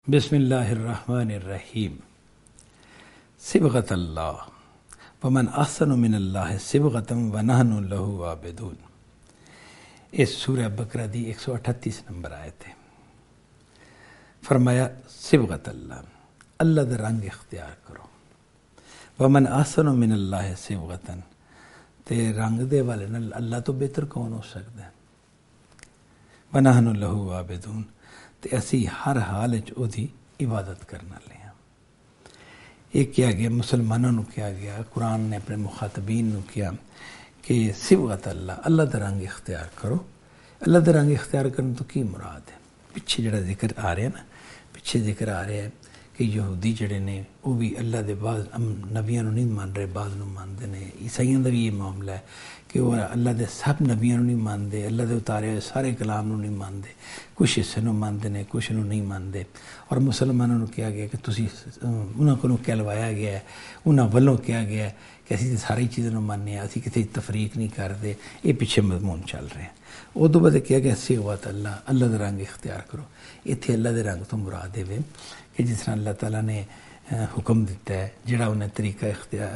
بسم اللہ الرحمن الرحیم۔ صبغۃ اللہ ومن احسن من اللہ صبغۃ ونحن لہ عابدون۔ اس سورہ بقرہ دی 138 نمبر آیت ہے۔ فرمایا صبغۃ اللہ، اللہ دا رنگ اختیار کرو۔ ومن احسن من اللہ صبغۃ، تے رنگ دے والے نال اللہ تو بہتر کون ہو سکتا ہے۔ ونحن لہ عابدون، تے اسی ہر حال او دی عبادت کرنا لے ہیں۔ یہ کیا گیا مسلمانوں نو کیا گیا، قرآن نے اپنے مخاطبین نو کیا کہ صبغۃ اللہ، اللہ دا رنگ اختیار کرو۔ اللہ دا رنگ اختیار کرنے تو کی مراد ہے؟ پیچھے جڑا ذکر آ رہا ہے نا، پیچھے ذکر آ رہا ہے کہ یہودی جڑے نے وہ بھی اللہ دے بعض نبیاں نو نہیں مان رہے، بعض نو مانتے ہیں۔ عیسائیوں دا بھی یہ معاملہ ہے کہ وہ اللہ دے سب نبیاں نو نہیں مانتے، اللہ دے اتارے ہوئے سارے کلام نو نہیں مانتے، کچھ حصے نو مانتے ہیں، کچھ نو نہیں مانتے۔ اور مسلمانوں نو کیا گیا کہ تسی انہاں کو کہلوایا گیا ہے، انہاں والوں کیا گیا ہے کہ اسی ساری چیزوں نو ماننے ہیں، اسی کسی تفریق نہیں کرتے۔ یہ پیچھے مضمون چل رہے ہیں۔ ادو بعد کیا گیا صبغۃ اللہ، اللہ دا رنگ اختیار کرو۔ اتنے اللہ دے رنگ تو مراد ہے کہ جس طرح اللہ تعالیٰ نے حکم دیتا ہے، جڑا انہیں طریقہ اختیار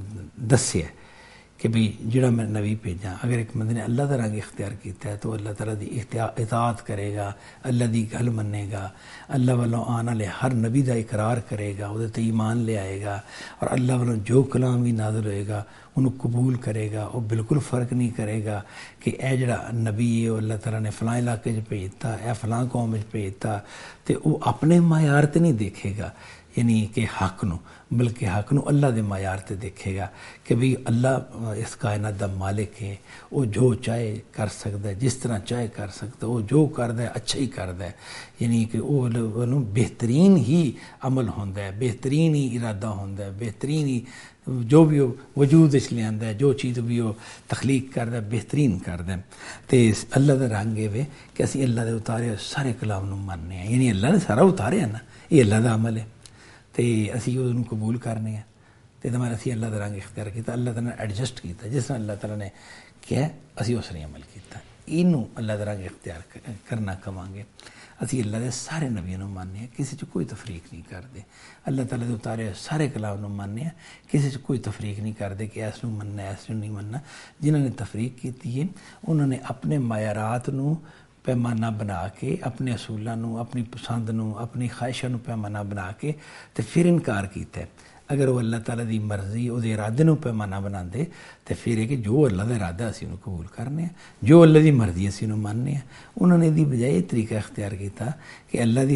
دسیا ہے کہ بھئی جڑا میں نبی بھیجاں، اگر ایک بندے نے اللہ دا رنگ اختیار کیتا ہے تو اللہ تعالیٰ دی اطاعت کرے گا، اللہ دی گل منے گا، اللہ والوں آنے والے ہر نبی دا اقرار کرے گا، وہ تے ایمان لے آئے گا، اور اللہ والوں جو کلام بھی نازل ہوئے گا انہوں قبول کرے گا۔ وہ بالکل فرق نہیں کرے گا کہ اے جڑا نبی ہے وہ اللہ تعالیٰ نے فلاں علاقے میں بھیجتا، اے فلاں قوم میں بھیجتا، تے وہ اپنے معیار تے نہیں دیکھے گا، یعنی کہ حق نو، بلکہ حق نو اللہ دے معیار تے دیکھے گا کہ بھئی اللہ اس کائنات دا مالک ہے، وہ جو چاہے کر سکتا ہے، جس طرح چاہے کر سکتا ہے، وہ جو کردا ہے اچھا ہی کردا ہے، یعنی کہ وہ بہترین ہی عمل ہوندا ہے، بہترین ہی ارادہ ہوندا ہے، بہترین ہی جو بھی وجود اس لے آندا ہے، جو چیز بھی وہ تخلیق کردا ہے بہترین کردا ہے۔ تے اللہ دا رنگ ہے کہ اسی اللہ دے اتارے سارے کلام نو ماننے ہیں، یعنی اللہ نے سارا اتارے ہے نا، یہ اللہ دا عمل ہے، تے اسی انہوں قبول کرنے ہیں۔ تے ہمارا اسی اللہ دا رنگ اختیار کیتا، اللہ تعالیٰ نے ایڈجسٹ کیتا، جس طرح اللہ تعالیٰ نے کیا اسی اس نے عمل کیتا۔ اینوں اللہ دا رنگ اختیار کرنا کہاں گے۔ اسی اللہ دے سارے نبیوں نو ماننے ہیں، کسی سے کوئی تفریق نہیں کرتے۔ اللہ تعالیٰ دے اتارے سارے کلام نو ماننے ہیں، کسی سے کوئی تفریق نہیں کرتے کہ ایس نو مننا ایس نو نہیں مننا۔ جنہوں نے تفریق کی ہے انہوں نے اپنے معیارات نو پیمانہ بنا کے، اپنے اصولوں نو، اپنی پسند نو، اپنی خواہشوں نو پیمانہ بنا کے تے پھر انکار کیتا ہے۔ اگر وہ اللہ تعالیٰ دی مرضی وہ ارادے نو پیمانہ بنا دے تو پھر ہے کہ جو اللہ دا ارادہ اسی انہوں قبول کرنے ہیں، جو اللہ دی مرضی اسی انہوں ماننے ہیں۔ انہوں نے دی بجائے طریقہ اختیار کیتا کہ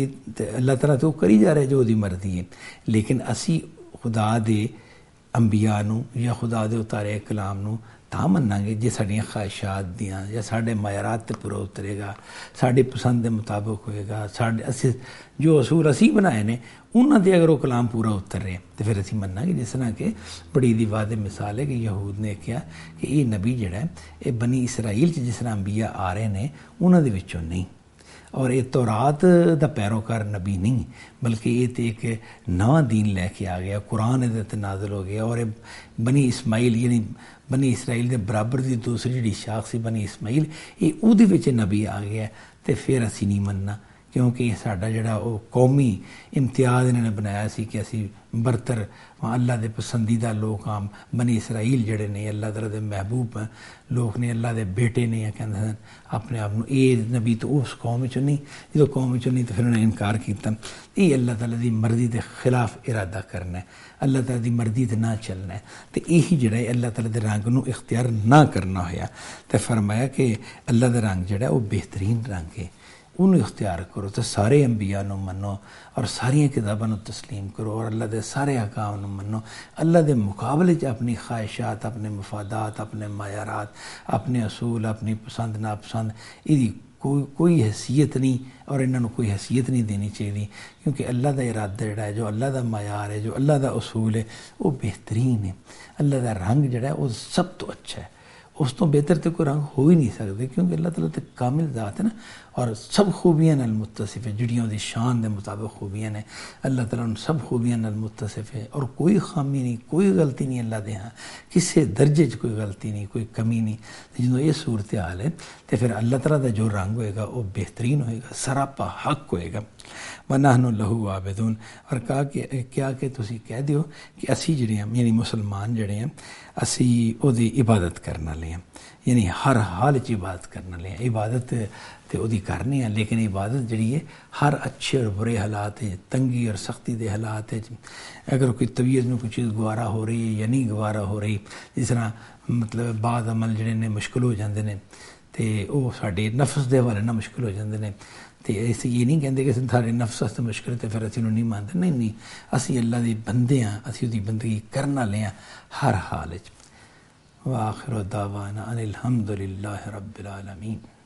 اللہ تعالیٰ تو کری جا رہے جو دی مرضی ہے، لیکن اسی خدا دے انبیاء نو یا خدا دے اتارے کلام نو تاں مننا گے جے ساڈیاں خواہشات دیاں یا ساڈے معیارات تے پورا اترے گا، ساڈی پسند دے مطابق ہوئے گا، اسی جو اصول اسی بنائے نے انہاں دے اگر وہ کلام پورا اتر رہے تو پھر اسی مننا گے۔ جس طرح کہ بڑی دی واضح مثال ہے کہ یہود نے کیا کہ یہ نبی جڑا ہے یہ بنی اسرائیل جس طرح انبیاء آ رہے ہیں انہاں دے وچوں نہیں، اور یہ تورات دا پیروکار نبی نہیں، بلکہ یہ تو ایک نواں دین لے کے آ گیا، قرآن تے نازل ہو گیا، اور بنی اسماعیل یعنی بنی اسرائیل دے برابر دی دوسری جڑی شاخ سی بنی اسماعیل، یہ اودے وچ نبی آ گیا تو پھر اسی نہیں مننا، کیونکہ یہ ساڈا جڑا وہ قومی امتیاز انہوں نے بنایا سی کہ اسی برتر اللہ دے پسندیدہ لوگ عام بنی اسرائیل جڑے نے اللہ تعالیٰ دے محبوب لوگ نے، اللہ دے بیٹے نے، کہندے ہیں اپنے آپ کو یہ نبی تو اس قوم چوں نہیں، جو قوم چوں نہیں تو پھر انہوں نے انکار کیتا۔ یہ اللہ تعالیٰ دی مرضی دے خلاف ارادہ کرنا ہے، اللہ تعالیٰ دی مرضی تے نہ چلنا ہے، تو یہی جڑا ہے اللہ تعالیٰ دے رنگ نو اختیار نہ کرنا ہویا۔ تو فرمایا کہ اللہ دا رنگ جڑا ہے وہ بہترین رنگ ہے، انہوں اختیار کرو تو سارے انبیاء نو منو اور ساری کتابوں نو تسلیم کرو اور اللہ دے سارے احکام نو منو۔ اللہ دے مقابلے اپنی خواہشات، اپنے مفادات، اپنے معیارات، اپنے اصول، اپنی پسند ناپسند یہ کوئی حیثیت نہیں، اور انہوں کوئی حیثیت نہیں دینی چاہیے، کیونکہ اللہ دا ارادہ جڑا ہے، جو اللہ دا معیار ہے، جو اللہ دا اصول ہے وہ بہترین ہے۔ اللہ دا رنگ جڑا ہے وہ سب تو اچھا ہے، اس تو بہتر تو کوئی رنگ ہو ہی نہیں سکتے، کیونکہ اللہ تعالیٰ تے کامل ذات ہے نا، اور سب خوبیاں نال متصف ہے، جڑیاں دی شان دے مطابق خوبیاں نے، اللہ تعالیٰ ان سب خوبیاں نال متصف ہے، اور کوئی خامی نہیں، کوئی غلطی نہیں اللہ دے ہاں، کسی درجے چ کوئی غلطی نہیں، کوئی کمی نہیں۔ جدوں یہ صورتحال ہے تو پھر اللہ تعالیٰ دا جو رنگ ہوئے گا وہ بہترین ہوئے گا، سراپا حق ہوئے گا۔ وَنَحْنُ لَهُ عَابِدُونَ، اور کہا کہ کیا کہ تسی کہہ دیو کہ اسی جڑے ہیں یعنی مسلمان جڑے ہیں اسی او دی عبادت کرنا لے ہیں، یعنی ہر حال چ عبادت کرنا لے ہیں۔ عبادت تے او دی کرنی ہے، لیکن عبادت جڑی ہے ہر اچھے اور برے حالات ہے، تنگی اور سختی دے حالات ہے، اگر کوئی طبیعت میں کوئی چیز گوارا ہو رہی ہے یا نہیں گوارا ہو رہی، جس طرح مطلب بعض عمل جڑے نے مشکل ہو جاندے نے تے او ساڈے نفس دے حوالے نہ مشکل ہو جاندے نے، تے ایسے یہ نہیں کہندے کہ سارے نفس واسطے مشکل ہے پھر اسی نہیں مانتے، نہیں اسی اللہ دی بندے ہاں، اسی دی بندگی کرنا لے ہاں ہر حال وچ۔ وآخر دعوانا ان الحمد للہ رب العالمین۔